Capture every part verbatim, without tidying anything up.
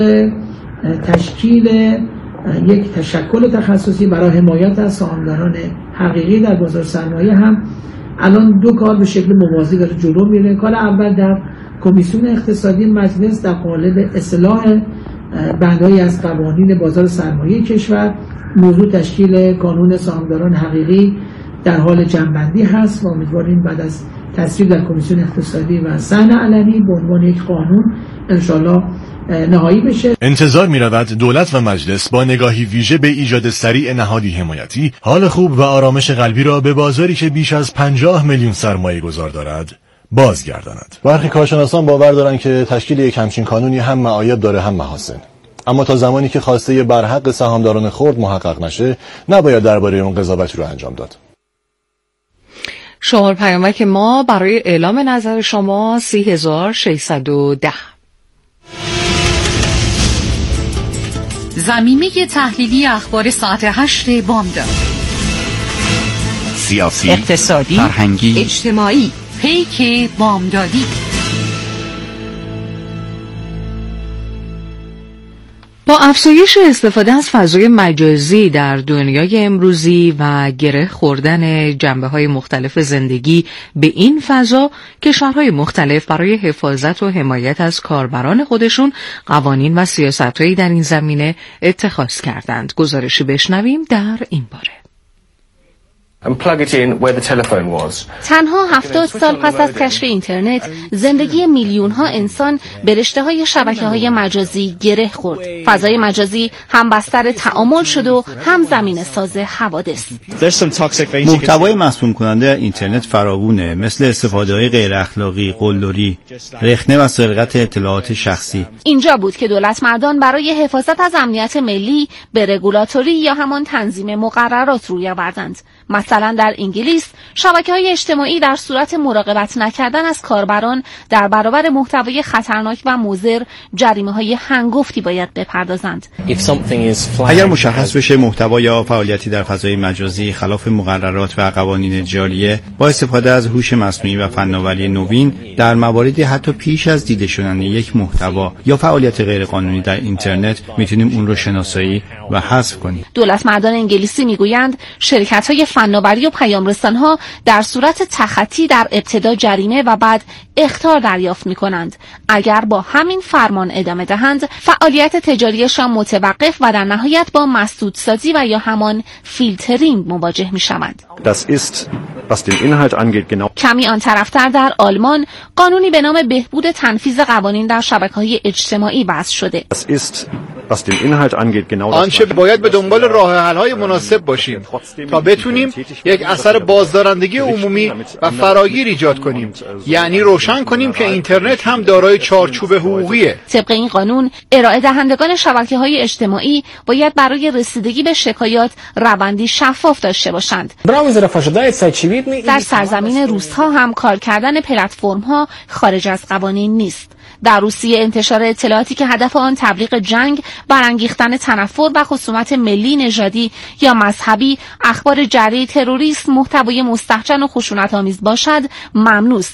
تشکیل یک تشکل تخصصی برای حمایت از سهامداران حقیقی در بازار سرمایه هم الان دو کار به شکل موازی داره جلو میره. کار اول در کمیسیون اقتصادی مجلس در قالب اصلاح بندهایی از قوانین بازار سرمایه کشور، موضوع تشکیل قانون سهامداران حقیقی در حال جمع‌بندی هست و امیدواریم بعد از تصویب در کمیسیون اقتصادی و صحن علنی به عنوان یک قانون انشالله نهایی بشه. انتظار می رود دولت و مجلس با نگاهی ویژه به ایجاد سریع نهادی حمایتی حال خوب و آرامش قلبی را به بازاری که بیش از پنجاه میلیون سرمایه گذار دارد بازگرداند. برخی کارشناسان باور دارند که تشکیل یک همچین قانونی هم معایب داره هم محاسن، اما تا زمانی که خواسته برحق سهامداران خرد محقق نشه نباید درباره اون قضاوتی رو انجام داد. شماره پیامک ما برای اعلام نظر شما سی هزار و ششصد و ده. زمینه تحلیلی اخبار ساعت هشت بامداد. سیاسی، اقتصادی، فرهنگی، اجتماعی. پیک بامدادی. با افزایش استفاده از فضای مجازی در دنیای امروزی و گره خوردن جنبه‌های مختلف زندگی به این فضا، کشورهای مختلف برای حفاظت و حمایت از کاربران خودشون قوانین و سیاست‌هایی در این زمینه اتخاذ کردند. گزارشی بشنویم در این باره. تنها هفتاد سال پس از کشف اینترنت، زندگی میلیون ها انسان به رشته های شبکه های مجازی گره خورد. فضای مجازی هم بستر تعامل شد و هم زمین ساز حوادث. محتوای مسموم کننده اینترنت فراوونه، مثل استفاده های غیر اخلاقی، قلدری، رخنه و سرقت اطلاعات شخصی. اینجا بود که دولت مردان برای حفاظت از امنیت ملی به رگولاتوری یا همان تنظیم مقررات روی آوردند. مثلا در انگلیس شبکه‌های اجتماعی در صورت مراقبت نکردن از کاربران در برابر محتوای خطرناک و مضر جریمه‌های هنگفتی باید بپردازند. اگر مشخص بشه محتوا یا فعالیتی در فضای مجازی خلاف مقررات و قوانین جاریه، با استفاده از هوش مصنوعی و فناوری نوین در مواردی حتی پیش از دیده شدن یک محتوا یا فعالیت غیرقانونی در اینترنت میتونیم اون رو شناسایی و حذف کنیم. دولت مردان انگلیسی میگویند شرکت‌های فناوری و پیام‌رسان‌ها در صورت تخطی در ابتدا جریمه و بعد اخطار دریافت می‌کنند. اگر با همین فرمان ادامه دهند، فعالیت تجاریشان متوقف و در نهایت با مسدودسازی و یا همان فیلترینگ مواجه می‌شوند. کمی آن طرفتر در آلمان قانونی به نام بهبود تنفیذ قوانین در شبکه‌های اجتماعی وضع شده. آنچه باید به دنبال راه حل‌های مناسب باشیم تا بتونیم یک اثر بازدارندگی عمومی و فراگیر ایجاد کنیم، یعنی روشن کنیم که اینترنت هم دارای چارچوب حقوقیه. طبق این قانون ارائه دهندگان شبکه‌های اجتماعی باید برای رسیدگی به شکایات روندی شفاف داشته باشند. در سرزمین روس‌ها هم کار کردن پلتفرم‌ها خارج از قوانین نیست. در روسیه انتشار اطلاعاتی که هدف آن تبلیغ جنگ، برانگیختن تنفر و خصومت ملی، نژادی یا مذهبی، اخبار جعلی تروریست، محتوای مستهجن و خشونت‌آمیز باشد ممنوع است.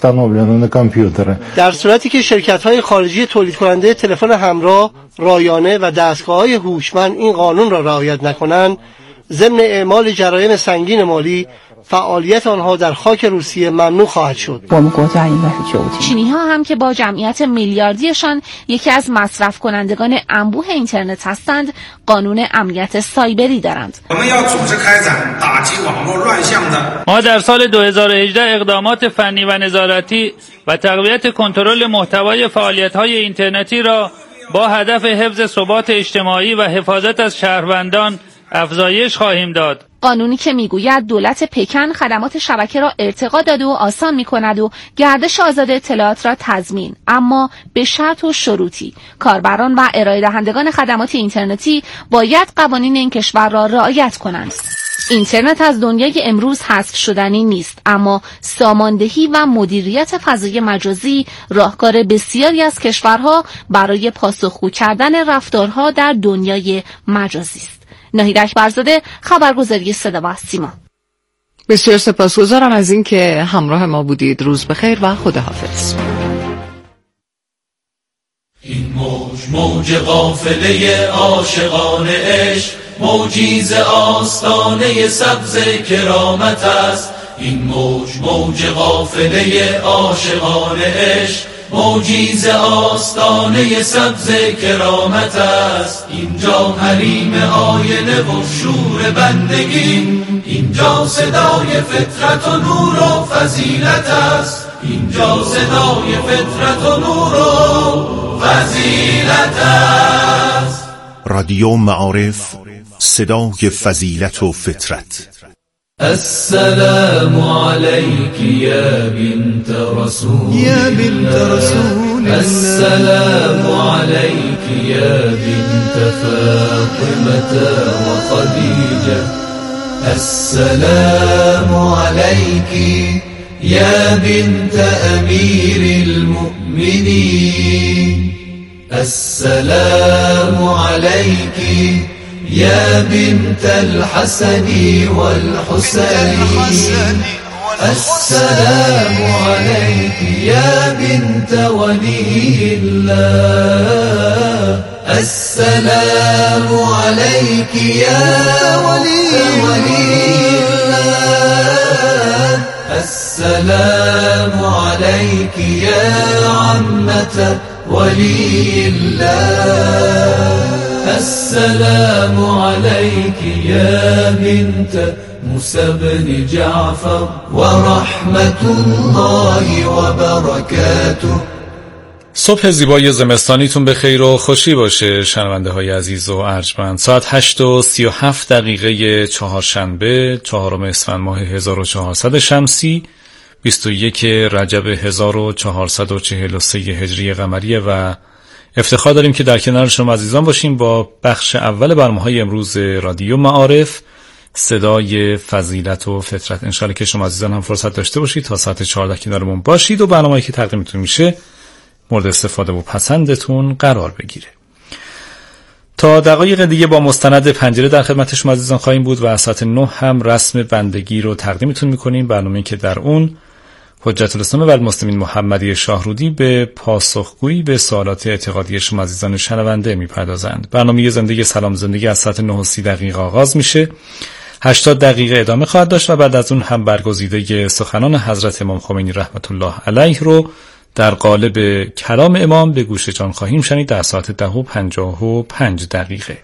در صورتی که شرکت‌های خارجی تولید کننده تلفن همراه، رایانه و دستگاه‌های هوشمند این قانون را رعایت نکنند، ضمن اعمال جرایم سنگین مالی، فعالیت آنها در خاک روسیه ممنوع خواهد شد. چینی ها هم که با جمعیت میلیاردیشان یکی از مصرف کنندگان انبوه اینترنت هستند، قانون امنیت سایبری دارند. ما در سال دو هزار و هجده اقدامات فنی و نظارتی و تقویت کنترل محتوای فعالیت‌های اینترنتی را با هدف حفظ ثبات اجتماعی و حفاظت از شهروندان افزایش خواهیم داد. قانونی که میگوید دولت پکن خدمات شبکه را ارتقا داده و آسان میکند و گردش آزاد اطلاعات را تضمین، اما به شرط و شروطی. کاربران و ارائه دهندگان خدمات اینترنتی باید قوانین این کشور را رعایت کنند. اینترنت از دنیای امروز حذف شدنی نیست، اما ساماندهی و مدیریت فضای مجازی راهکار بسیاری از کشورها برای پاسخگو کردن رفتارها در دنیای مجازی است. ناهید اکبرزاده، خبرگزاری صدا و سیما. بسیار سپاسگزارم از این که همراه ما بودید. روز بخیر و خداحافظ. این موج موج قافله عاشقان عشق، موجی ز آستانه سبز کرامت است. این موج موج قافله عاشقان عشق، موجی ز آستانه سبز کرامت است. اینجا حریم آینه و شور بندگی، اینجا صدای فطرت و نور و فضیلت است. اینجا صدای فطرت و نور و فضیلت است. رادیو معارف، صدای فضیلت و فطرت. السلام عليك يا بنت رسول يا بنت رسول السلام عليك يا بنت فاطمة وخديجة السلام عليك يا بنت أمير المؤمنين السلام عليك يا بنت الحسن والحسين السلام عليك يا بنت ولي الله السلام عليك يا ولي الله السلام عليك يا عمة ولي الله السلام عليك يا بنت موسى بن جعفر ورحمة الله وبركاته. صبح زیبای زمستانیتون به خیر و خوشی باشه شنونده های عزیز و ارجمند. ساعت هشت و سی و هفت دقیقه چهارشنبه چهارم اسفند ماه هزار و چهارصد شمسی، بیست و یک رجب هزار و چهارصد و چهل و سه هجری قمریه و افتخار داریم که در کنار شما عزیزان باشیم با بخش اول برنامه‌های امروز رادیو معارف، صدای فضیلت و فطرت. انشالله که شما عزیزان هم فرصت داشته باشید تا ساعت چهارده کنارمون باشید و برنامه‌ای که تقدیمتون میشه مورد استفاده و پسندتون قرار بگیره. تا دقایق دیگه با مستند پنجره در خدمت شما عزیزان خواهیم بود و از ساعت نه هم رسم بندگی رو تقدیمتون میکنیم، برنامه‌ای که در اون حجت الاسلام و المسلمین محمدی شاهرودی به پاسخگویی به سوالات اعتقادی شما عزیزان شنونده میپردازند. برنامه زندگی سلام زندگی از ساعت نه و سی دقیقه آغاز میشه، هشتاد دقیقه ادامه خواهد داشت و بعد از اون هم برگزیده سخنان حضرت امام خمینی رحمت الله علیه رو در قالب کلام امام به گوش جان خواهیم شنید در ساعت ده و پنجاه و پنج دقیقه.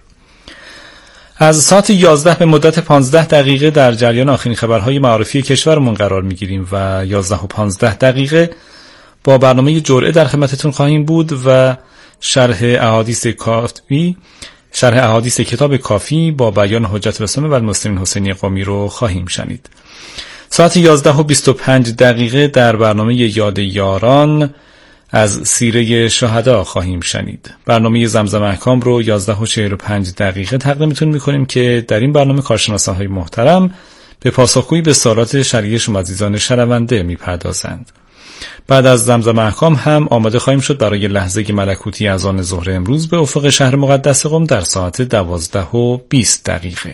از ساعت یازده به مدت پانزده دقیقه در جریان آخرین خبرهای معارفی کشورمون قرار میگیریم و یازده و پانزده دقیقه با برنامه جرعه در خدمتتون خواهیم بود و شرح احادیث کافی شرح احادیث کتاب کافی با بیان حجت الاسلام و المسلمین حسینی قمی رو خواهیم شنید. ساعت یازده و بیست و پنج دقیقه در برنامه یاد یاران از سیره شهدا خواهیم شنید. برنامه زمزم احکام رو یازده و چهل و پنج دقیقه تقدیمتون میکنیم که در این برنامه کارشناسان های محترم به پاسخگویی به سوالات شرعی شما عزیزان شنونده میپردازند. بعد از زمزم احکام هم آماده خواهیم شد برای لحظه ملکوتی اذان ظهر امروز به افق شهر مقدس قم در ساعت دوازده و بیست دقیقه.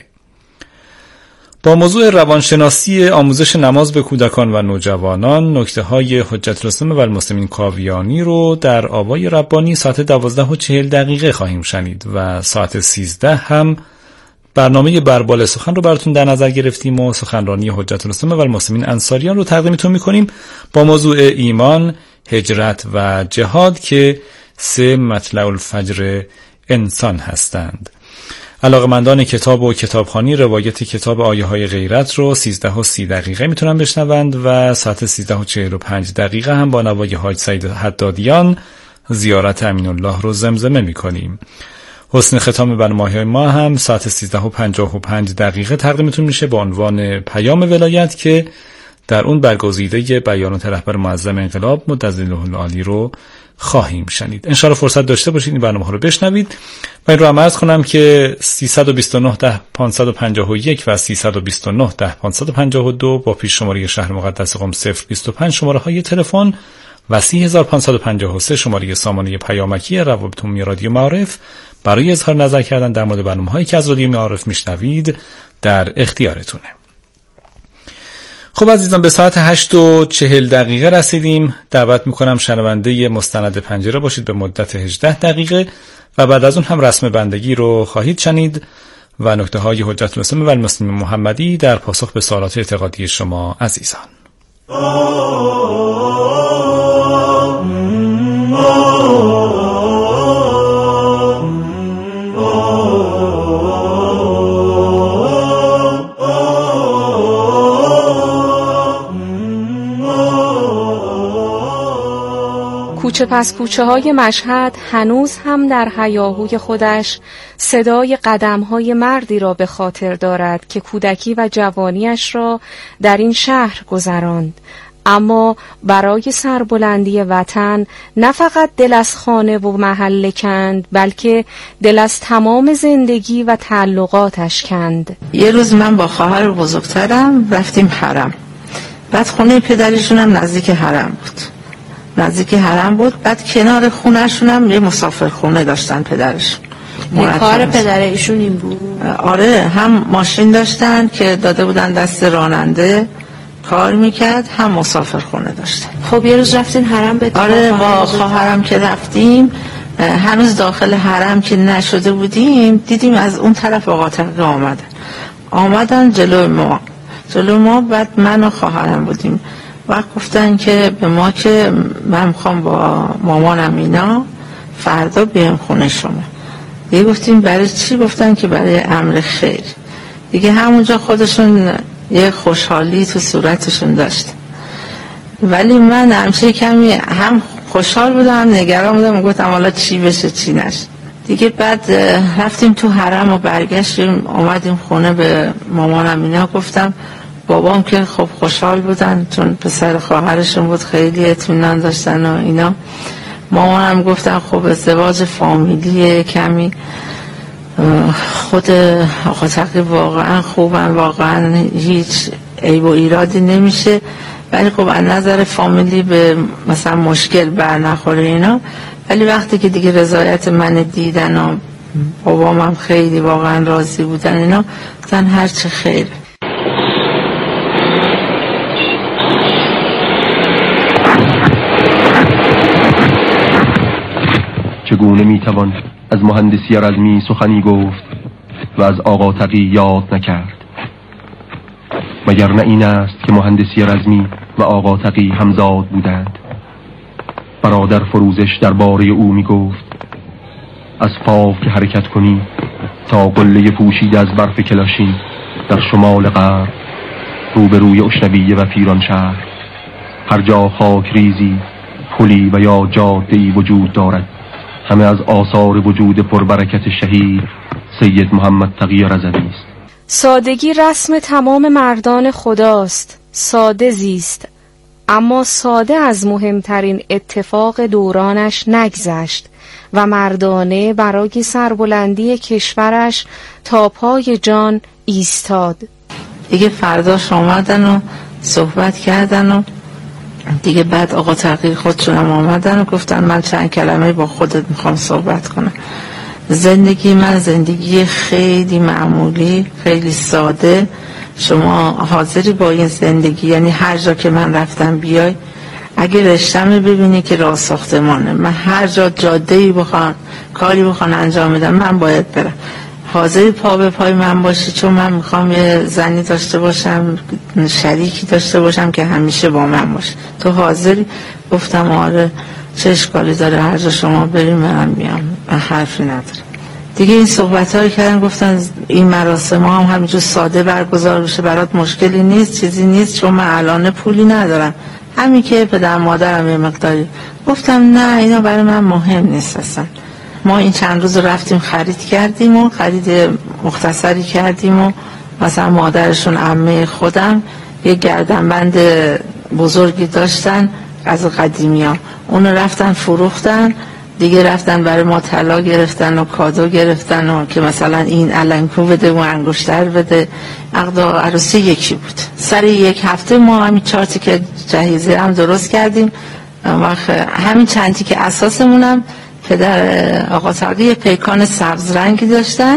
با موضوع روانشناسی آموزش نماز به کودکان و نوجوانان، نکته‌های حجت الاسلام و المسلمین کاویانی رو در آوای ربانی ساعت دوازده و چهل دقیقه خواهیم شنید و ساعت سیزده هم برنامه بربال سخن رو براتون در نظر گرفتیم و سخنرانی حجت الاسلام و المسلمین انصاریان رو تقدیمتون میکنیم با موضوع ایمان، هجرت و جهاد که سه مطلع الفجر انسان هستند. علاقه‌مندان کتاب و کتابخوانی روایت کتاب آیه های غیرت رو سیزده و سی دقیقه میتونن بشنوند و ساعت سیزده و چهل و پنج دقیقه هم با نوای حاج سعید حدادیان زیارت امین الله رو زمزمه میکنیم. حسن ختام برنامه ما هم ساعت سیزده و پنجاه و پنج دقیقه تقدیمتون میشه با عنوان پیام ولایت که در اون برگزیده بیانات رهبر معظم انقلاب مدظله العالی رو خواهیم شنید. انشاءالله فرصت داشته باشید این برنامه ها رو بشنوید. من این رو هم عرض کنم که سیصد و بیست و نه ده پانصد و پنجاه و یک و سیصد و بیست و نه ده پانصد و پنجاه و دو با پیش شماره شهر مقدس قم صفر بیست و پنج شماره های تلفن و سی هزار و پانصد و پنجاه و سه شماره سامانه پیامکی روابط عمومی رادیو معارف برای اظهار نظر کردن در مورد برنامه هایی که از رادیو معارف میشنوید در اختیارتونه. خب عزیزان، به ساعت هشت و چهل دقیقه رسیدیم. دعوت میکنم شنونده مستند پنجره باشید به مدت هجده دقیقه و بعد از اون هم رسم بندگی رو خواهید شنید و نکته های حجت الاسلام و المسلمین محمدی در پاسخ به سوالات اعتقادی شما عزیزان. کوچه پس کوچه های مشهد هنوز هم در هیاهوی خودش صدای قدم های مردی را به خاطر دارد که کودکی و جوانیش را در این شهر گذراند، اما برای سربلندی وطن نه فقط دل از خانه و محله کند، بلکه دل از تمام زندگی و تعلقاتش کند. یه روز من با خواهر بزرگترم رفتیم حرم. بعد خونه پدرشون هم نزدیک حرم بود. نزدیک حرم بود. بعد کنار خونهشون هم یه مسافر خونه داشتن پدرشون. کار پدر ایشون این بود؟ آره، هم ماشین داشتن که داده بودن دست راننده کار میکرد، هم مسافر خونه داشتن. خب یه روز رفتین حرم به آره، با خواهرم که رفتیم هنوز داخل حرم که نشده بودیم دیدیم از اون طرف آقا تقی آمدن آمدن جلو ما جلو ما بعد من و خواهرم بودیم و گفتن که به ما که من میخوام با مامانم اینا فردا بیام خونه شما. دیگه گفتیم برای چی؟ گفتن که برای امر خیر. دیگه همونجا خودشون یه خوشحالی تو صورتشون داشت، ولی من همیشه کمی هم خوشحال بودم هم نگران بودم، گفتم حالا چی بشه چی نشه. دیگه بعد رفتیم تو حرم و برگشتیم اومدیم خونه به مامانم اینا. گفتم بابام که خب خوشحال بودن چون پسر خواهرشون بود، خیلی اطمینان داشتن و اینا. مامانم گفتن خب ازدواج فامیلیه، کمی خود آقا تقی واقعا خوبن، واقعا هیچ عیب و ایرادی نمیشه، ولی خب از نظر فامیلی به مثلا مشکل بر نخوره اینا. ولی وقتی که دیگه رضایت من دیدن و بابام هم خیلی واقعا راضی بودن اینا، گفتن هر چه خیر. چگونه میتوان از مهندسی رزمی سخنی گفت و از آقا تقی یاد نکرد؟ مگر نه این است که مهندسی رزمی و آقا تقی همزاد بودند؟ برادر فروزش درباره او میگفت از فاو که حرکت کنی تا قله پوشیده از برف کلاشین در شمال غرب روبروی اشنویه و پیران شهر هر جا خاک ریزی، پلی و یا جاده‌ای وجود دارد، همه از آثار وجود پربرکت شهید سید محمد تقی رضوی است. سادگی رسم تمام مردان خداست. ساده زیست، اما ساده از مهمترین اتفاق دورانش نگذشت و مردانه برای سربلندی کشورش تا پای جان ایستاد. دیگه فرداش آمدن و صحبت کردن و دیگه بعد آقا تقی خودشون هم آمدن و گفتن من چند کلمه با خودت میخوام صحبت کنم. زندگی من زندگی خیلی معمولی، خیلی ساده. شما حاضری با این زندگی، یعنی هر جا که من رفتم بیای، اگه رشتم ببینی که راه ساختمانه، من هر جا جاده‌ای بخوان کاری بخوان انجام بدم من باید برم. حاضری پا به پای من باشی، چون من میخوام یه زنی داشته باشم، شریکی داشته باشم که همیشه با من باشه. تو حاضری؟ گفتم آره، چه اشکالی داره، هر جا شما بریم منم میام، من حرفی ندارم. دیگه این صحبت هایی کردن، گفتن این مراسم ها هم همینجور ساده برگزار بشه، برات مشکلی نیست، چیزی نیست، چون من الان پولی ندارم، همین که پدر مادرم یه مقداری. گفتم نه، اینا برای من مهم نیست اصلا. ما این چند روز رفتیم خرید کردیم و خرید مختصری کردیم و مثلا مادرشون عمه خودم یه گردنبند بزرگی داشتن از قدیمی ها، اونو رفتن فروختن. دیگه رفتن برای ما طلا گرفتن و کادو گرفتن و که مثلا این علنگو بده و انگشتر بده. عقد عروسی یکی بود. سر یک هفته ما همین چارتی که جهیزه هم درست کردیم و همین چندی که اساسمونم پدر آقا تقی پیکان سبز رنگی داشتن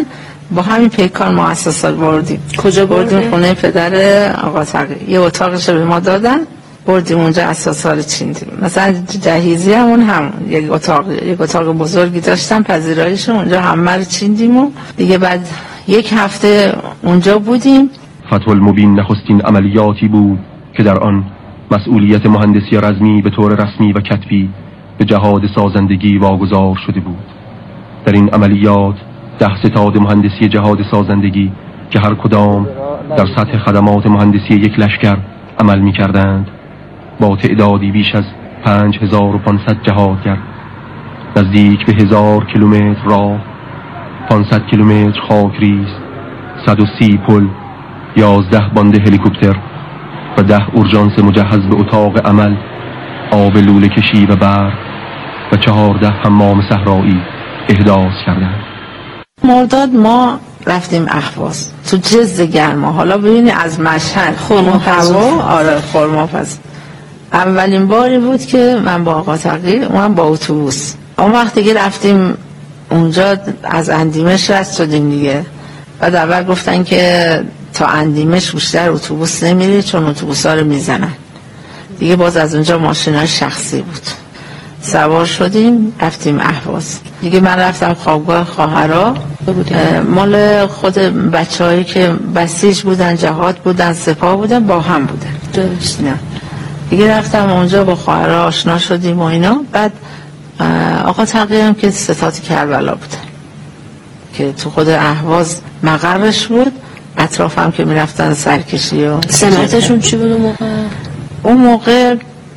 با همین پیکان مؤسسات بردیم. کجا بردیم؟ خونه پدر آقا تقی. یه اتاقش به ما دادن، بردیم اونجا اساسا رو چیندیم. مثلا جهیزی همون هم یک اتاق یک اتاق بزرگی داشتم، پذیراییش اونجا همه رو چیندیم و دیگه بعد یک هفته اونجا بودیم. فتح المبین نخستین عملیاتی بود که در آن مسئولیت مهندسی رزمی به طور رسمی و کتبی به جهاد سازندگی واگذار شده بود. در این عملیات ده ستاد مهندسی جهاد سازندگی که هر کدام در سطح خدمات مهندسی یک لشکر عمل می کردند با تعدادی بیش از پنج هزار و پانصد جهادگر، نزدیک به هزار کیلومتر راه، پانصد کیلومتر خاکریز، صد و سی پل، یازده باند هلیکوپتر و ده اورژانس مجهز به اتاق عمل، آب لوله کشی و برق و چهارده حمام صحرایی احداث کردند. مرداد ما رفتیم اهواز تو جز گرما. حالا ببینید از مشهد خرماپزون، آره خرماپزون اولین باری بود که من با آقا تقی اونم با اتوبوس. اون وقتی که رفتیم اونجا از اندیمش رد شدیم دیگه. بعد اول گفتن که تا اندیمش بیشتر اتوبوس نمیره چون اتوبوسا رو میزنن دیگه. باز از اونجا ماشینای شخصی بود. سوار شدیم رفتیم اهواز دیگه. من رفتم خوابگاه خواهرا، مال خود بچه‌هایی که بسیج بودن، جهاد بودن، سپاه بودن، با هم بودن. درست نه دیگه. رفتم اونجا با خواهرا آشنا شدیم و اینا. بعد آقا تقی هم که ستاد کربلا بودن که تو خود اهواز مقرش بود، اطراف هم که میرفتن سرکشی و سمتشون چی بود اون موقع؟ اون موقع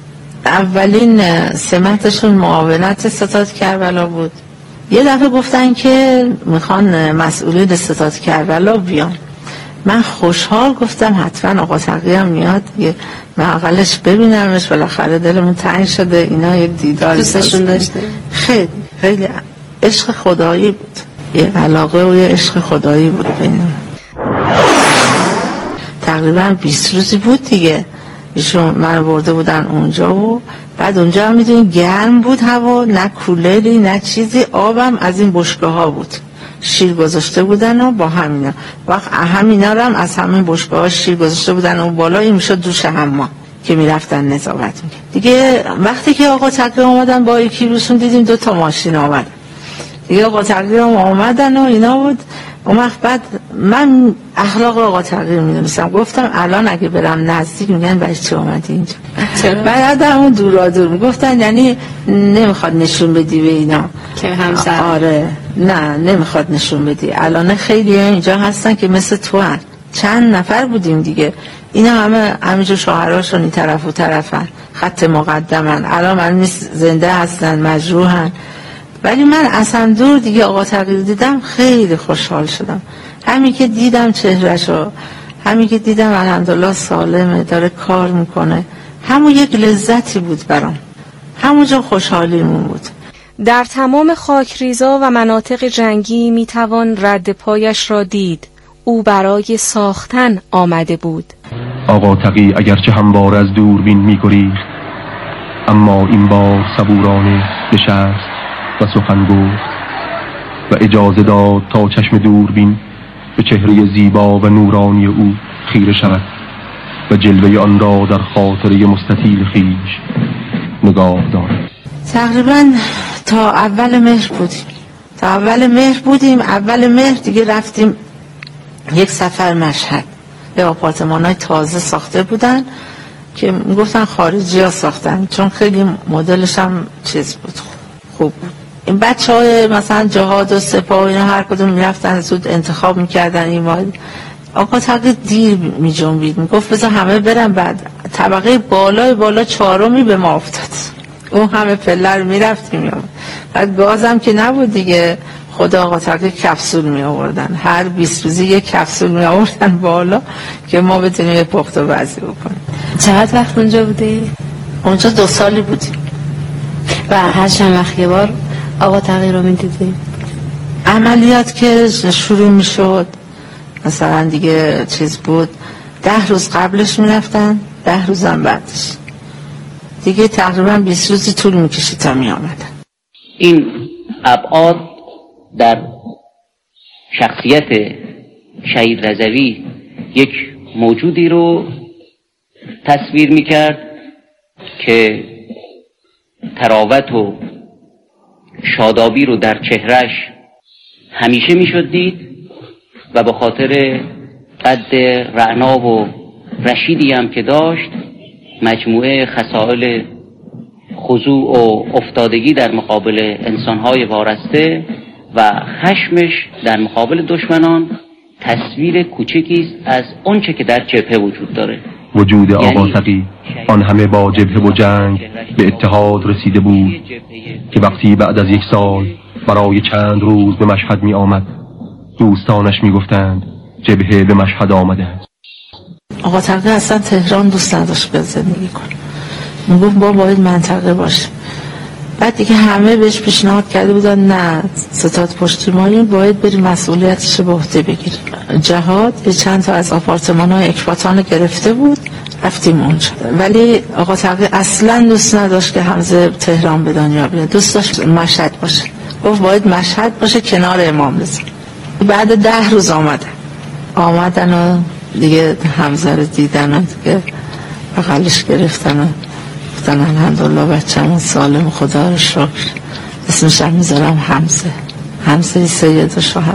اولین سمتشون معاونت ستاد کربلا بود. یه دفعه گفتن که میخوان مسئولین ستاد کربلا بیان. من خوشحال گفتم حتما آقا تقی هم میاد دیگه، من اقلش ببینمش، بالاخره دلمون تنگ شده اینا یک دیدار دوستشون داشته. خیلی خیلی عشق خدایی بود، یه علاقه و یه عشق خدایی بود بینیم. تقریبا بیست روزی بود دیگه ایشون من برده بودن اونجا و بعد اونجا هم میدونی گرم بود هوا، نه کولری نه چیزی، آبم از این بشکه ها بود، شیر گذاشته بودن و با همینا وقت همینا رو هم از همین بشکه ها شیر گذاشته بودن و بالا این میشد دوش حمام که میرفتن نظافت میکرد دیگه. وقتی که آقا تقی آمدن با یکی روشون دیدیم دو تا ماشین آمدن دیگه. آقا تقی هم آمدن و اینا بود. اون وقت بعد من اخلاق آقا تقی میدونستم، گفتم الان اگه برم نزدیک میگن برای چی اومدی اینجا؟ بعد همون دورا دور میگفتن یعنی نمیخواد نشون بدی به اینا که همسر. آره نه نمیخواد نشون بدی. الان خیلی اینجا هستن که مثل تو هن. چند نفر بودیم دیگه، اینا همه همینجور شوهراشون این طرف و طرفن، خط مقدمن، الان من نیست زنده هستن مجروحن. ولی من اصلا دور دیگه آقا تقی دیدم خیلی خوشحال شدم. همین که دیدم چهرهشو، همین که دیدم الحمدلله سالمه داره کار میکنه، همون یک لذتی بود برام، همونجا خوشحالیمون بود. در تمام خاکریزا و مناطق جنگی میتوان رد پایش را دید. او برای ساختن آمده بود. آقا تقی اگرچه همواره از دوربین میگریخت، اما این بار صبورانه نشست و سخن گفت و اجازه داد تا چشم دوربین به چهره زیبا و نورانی او خیره شود و جلوه آن را در خاطره مستطیل خویش نگاه دارد. تقریبا تا اول مهر بودیم تا اول مهر بودیم اول مهر دیگه رفتیم یک سفر مشهد. به آپارتمان‌های تازه ساخته بودن که میگفتن خارجی ها ساختن چون خیلی مدلش هم چیز بود، خوب بود. این بچه های مثلا جهاد و سپاه اینا هر کدوم میرفتن زود انتخاب میکردن. این باید آقا تقی دیر می جنبید، میگفت بذار همه برن. بعد طبقه بالای بالا چهارمی به ما افتاد، اون همه پله رو میرفتیم میام. بعد گازم که نبود دیگه، خدا آقا تقی کپسول می آوردن، هر بیست روزی یک کپسول می آوردن بالا که ما بتونیم یه پخت و وزی بکنیم. چقدر وقت اونجا بودی؟ اونجا دو سالی بودیم و هر چند وقت یه بار آقا تقی رو می دیدیم. عملیات که شروع می شد مثلا دیگه چیز بود، ده روز قبلش می رفتن، ده روزم بعدش دیگه، تقریبا بیست روزی طول می کشید تا می آمدن. این ابعاد در شخصیت شهید رضوی یک موجودی رو تصویر میکرد که تراوت و شادابی رو در چهرش همیشه میشد دید و به خاطر قد رعنا و رشیدی هم که داشت مجموعه خصائل خضوع و افتادگی در مقابل انسانهای وارسته و خشمش در مقابل دشمنان تصویر کوچکی است از آنچه که در جبهه وجود داره. وجود آقا تقی آن همه با جبهه و جنگ به اتحاد رسیده بود که وقتی بعد از یک سال برای چند روز به مشهد می آمد دوستانش می گفتند جبهه به مشهد آمده است. آقا تقی اصلا تهران دوست نداشت به زندگی کنه، می گفت با باید منطقه باشه. بعد دیگه همه بهش پیشنهاد کرده بودن نه ستاد پشتیبانی باید بری مسئولیتش به عهده بگیری. جهاد یه چند تا از آپارتمان‌های اکباتان گرفته بود، رفتیم اونجا. ولی آقا تقی اصلا دوست نداشت که حمزه تهران به دنیا بیاد، دوست داشت مشهد باشه. گفت باید مشهد باشه کنار امام رضا. بعد ده روز آمدن آمدن و دیگه حمزه رو دیدن و دیگه بغلش گرفتن و گفتن الحمدلله بچه‌مون سالم، خدا رو شکر. اسمش هم میذارم حمزه، حمزه سید الشهدا.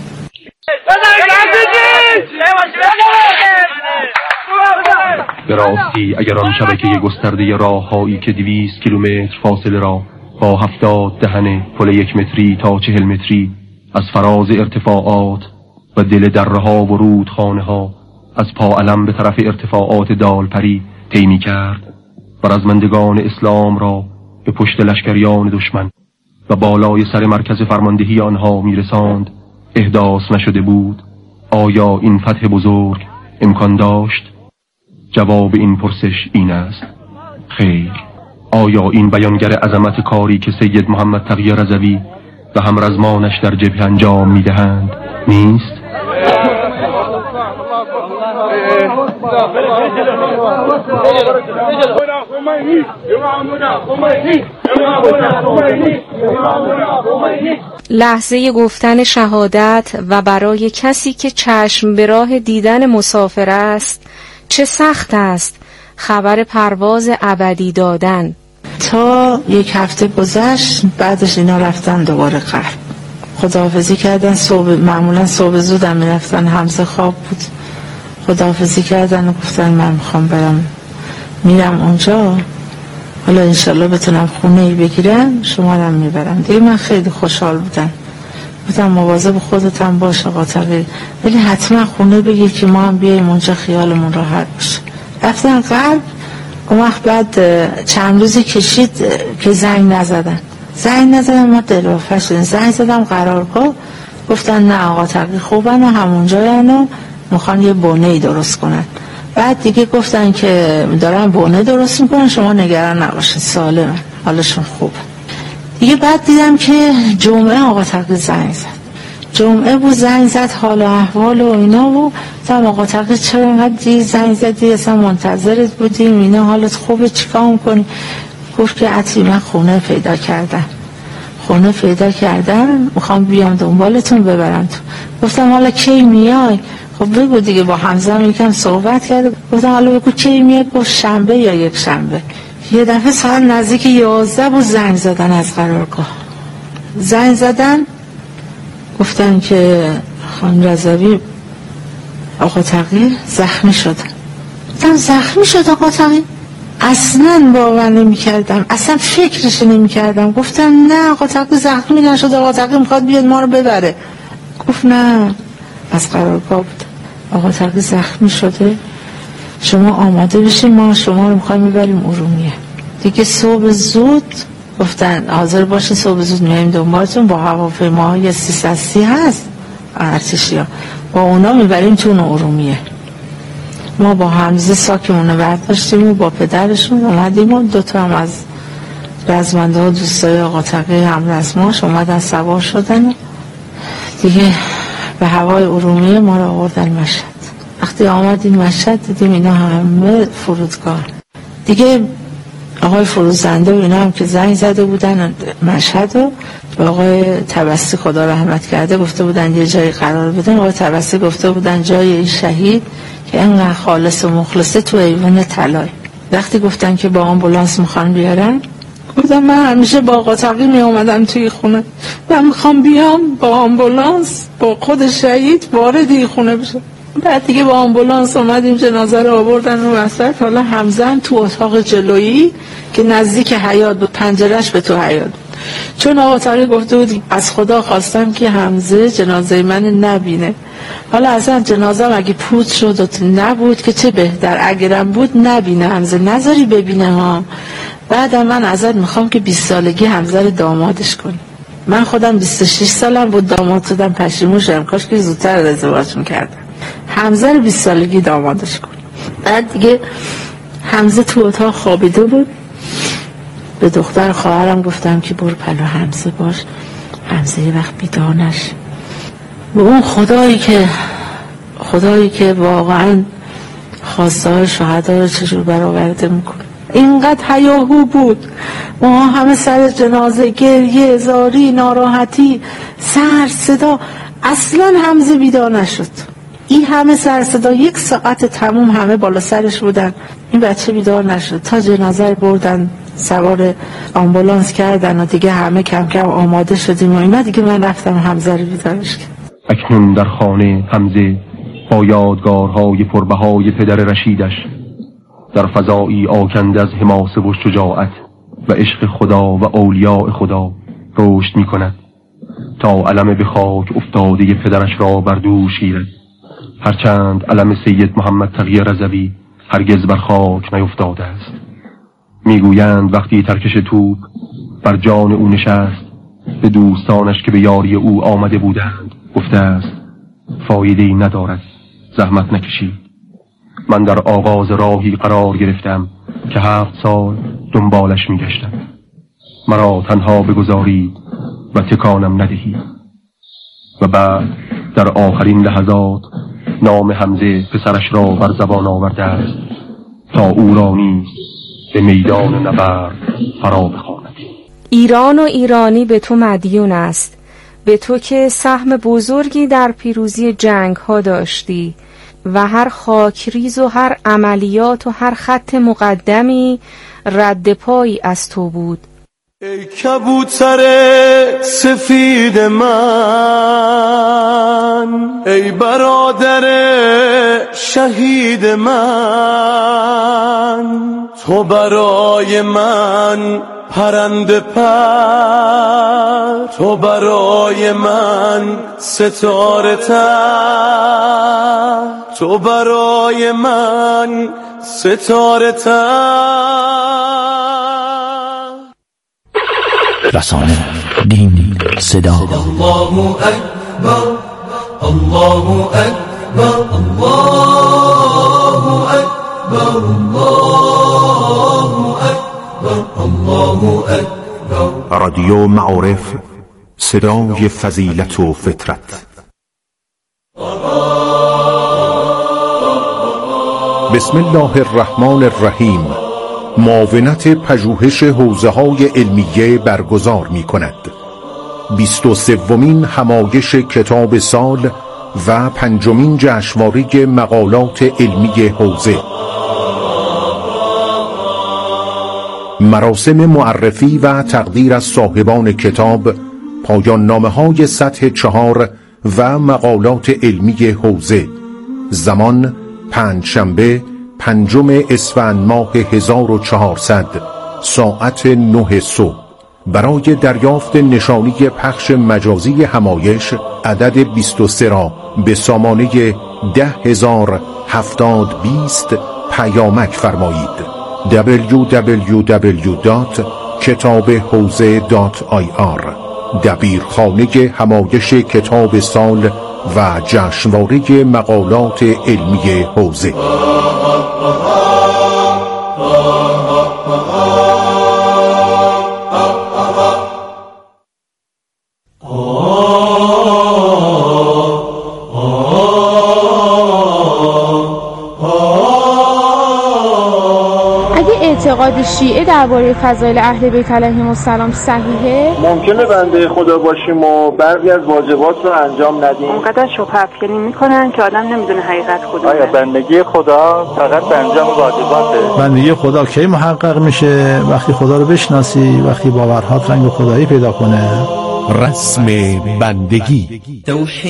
به راستی اگر آن شبکه گسترده راههایی که دویست کیلومتر فاصله را با هفتاد دهنه پل یک متری تا چهل متری از فراز ارتفاعات و دل درها و رودخانه ها از پا علم به طرف ارتفاعات دالپری طی کرد و رزمندگان اسلام را به پشت لشکریان دشمن و بالای سر مرکز فرماندهی آنها میرساند احداث نشده بود، آیا این فتح بزرگ امکان داشت؟ جواب این پرسش این است: خیر. آیا این بیانگر عظمت کاری که سید محمد تقی رضوی و همرزمانش در جبهه انجام میدهند نیست؟ لحظه گفتن شهادت و برای کسی که چشم به راه دیدن مسافر است چه سخت است خبر پرواز ابدی دادن. تا یک هفته گذشت، بعدش اینا رفتن دوباره غرب، خداحافظی کردن. صبح معمولا صبح زود هم میرفتن، حمزه خواب بود، خداحافظی کردن و گفتن من میخوام برم میرم اونجا، حالا انشالله بتونم خونه ای بگیرم شما رو میبرم. دیگه من خیلی خوشحال بودم، گفتم مواظب خودت هم باش آقا تقی، ولی حتما خونه بگیر که ما هم بیاییم اونجا خیالمون راحت باشه. رفتن غرب. اون وقت بعد چند روزی کشید که زنگ نزدن زنگ نزدن ما دلوفه شدیم. زنگ زدم قرارگاه، گفتن نه آقا تقی خوبن و همونجا یعنی میخوان یه بونه ای درست کنن. بعد دیگه گفتن که دارن بونه درست میکنن، شما نگران نباشید سالمن، حالشون خوبه. دیگه بعد دیدم که جمعه آقا تقی زنگ زد، جمعه بود زنگ زد حال و احوال و اینا و گفتم آقا تقی چرا اینقدر دیر زنگ زدی، اصلا منتظرت بودیم اینا، حالت خوبه چیکار میکنی؟ گفت که عطی من خونه پیدا کردم خونه پیدا کردم میخوام بیام دنبالتون ببرم تو. گفتم حالا کی میای؟ خب بگو دیگه، با حمزه هم یکم صحبت کرده. گفتم حالا بگو کی میای؟ گفت شنبه یا یک شنبه. یه دفعه ساعت نزدیک یازده بود زنگ زدن از قرارگاه، زنگ زدن گفتن که خانم رضوی آقا تقی زخمی شدن. گفتم زخمی شد آقا تقی؟ اصلا باور نمی کردم، اصلا فکرش نمی کردم. گفتم نه آقا تقی زخمی نشد، آقا تقی میخواد بیاد ما رو ببره. گفت نه از قرارگاه بود، آقا تقی زخمی شده، شما آماده بشین ما شما رو میخوایم میبریم ارومیه. دیگه صبح زود گفتن حاضر باشین صبح زود میایم دنبالتون، با هواپیماهای سیصد سی هست ارتشی ها، با اونا میبریم تون ارومیه. ما با حمزه ساکمون رو برداشتیم و با پدرشون اومدیم و دوتا هم از رزمنده ها دوستای آقا تقی هم رزماش اومدن سوار شدن دیگه به هوای ارومیه ما رو آوردن مشهد. وقتی آمدیم مشهد دیدیم اینا همه فرودگاه دیگه. آقای فروزنده و اینا هم که زنگ زده بودن مشهد رو به آقای طبسی خدا رحمت کرده گفته بودن یه جایی قرار بدن. آقای طبسی گفته بودن جای این شهید که اینقدر خالص و مخلصه تو ایوان طلای. وقتی گفتن که با آمبولانس میخوان بیارن، گفتم من همیشه با آقا تقی می اومدم توی خونه، من میخوام بیام با آمبولانس با خود شهید وارد این خونه بشم. بعد دیگه با آمبولانس اومدیم جنازه رو آوردن رو وسط. حالا حمزه تو اتاق جلویی که نزدیک حیاط بود، پنجرهش به تو حیاط بود. چون آقا تقی گفته بود از خدا خواستم که حمزه جنازه من نبینه. حالا اصلا جنازه اگه پود شد و نبود که چه بهتر، اگرم بود نبینه حمزه، نذاری ببینه ها. بعدم من ازت میخوام که بیست سالگی حمزه رو دامادش کنی. من خودم بیست و شش سالم بود داماد شدم، پشیمون شدم، کاش که زودتر ازدواج میکردم. حمزه رو بیست سالگی دامادش کنی. بعد دیگه حمزه تو اتاق خوابیده بود. به دختر خواهرم گفتم که برو پلو حمزه باش، حمزه یه وقت بیدار نشه. به اون خدایی که خدایی که واقعا خواسته های شهدا رو چجور برآورده میکنه. اینقدر هیاهو بود، ما همه سر جنازه، گریه، زاری، ناراحتی، سر صدا. اصلا حمزه بیدار نشد. این همه سر صدا یک ساعت تموم همه بالا سرش بودن، این بچه بیدار نشد تا جنازه بردن سوار آمبولانس کردن و دیگه همه کم کم آماده شدیم و اینا. دیگه من رفتم حمزه رو بیدارش کردم. اکنون در خانه حمزه با یادگارهای پربهای پدر رشیدش در فضایی آکنده از حماسه و شجاعت و عشق خدا و اولیاء خدا رشد می کند تا علم به خاک افتاده پدرش را بر دوش گیرد، هرچند علم سید محمد تقی رضوی هرگز بر خاک نیفتاده است. میگویند وقتی ترکش توپ بر جان او نشست، به دوستانش که به یاری او آمده بودند گفته است فایده‌ای ندارد، زحمت نکشید. من در آغاز راهی قرار گرفتم که هفت سال دنبالش میگشتم. مرا تنها بگذارید و تکانم ندهید. و بعد در آخرین لحظات نام حمزه پسرش را بر زبان آورده است تا او را نیز به میدان نبرد فرا بخواند. ایران و ایرانی به تو مدیون است، به تو که سهم بزرگی در پیروزی جنگ ها داشتی و هر خاکریز و هر عملیات و هر خط مقدمی رد پایی از تو بود. ای کبوتر سفید من، ای برادر شهید من، تو برای من پرنده پر، تو برای من ستاره تر، تو برای من ستاره تر. رسانه، دین، صدا. الله اکبر، الله اکبر، الله اکبر، الله اکبر، الله اکبر. رادیو معارف، صدای فضیلت و فطرت. بسم الله الرحمن الرحیم. معاونت پژوهش حوزه‌های علمیه برگزار می‌کند. بیست و سومین همایش کتاب سال و پنجمین جشنواره مقالات علمی حوزه. مراسم معرفی و تقدیر از صاحبان کتاب، پایان نامه‌های سطح چهار و مقالات علمی حوزه. زمان پنجشنبه پنجم اسفند ماه هزار و چهارصد ساعت نه صبح. برای دریافت نشانی پخش مجازی همایش عدد بیست و سه را به سامانه ده هزار هفتاد بیست پیامک فرمایید. دبلیو دبلیو دبلیو دات کتاب حوزه دات آی آر. دبیرخانه همایش کتاب سال و جشنواره مقالات علمی حوزه. اعتقاد شیعه درباره فضایل اهل بیت علیهم السلام صحیحه؟ ممکنه بنده خدا باشیم و بعضی از واجبات رو انجام ندیم. اونقدر شبهه افکنی میکنن که آدم نمیدونه حقیقت کدومه. آیا بندگی خدا فقط به انجام واجباته؟ بندگی خدا کی محقق میشه؟ وقتی خدا رو بشناسی، وقتی باورهات رنگ خدایی پیدا کنه. رسم بندگی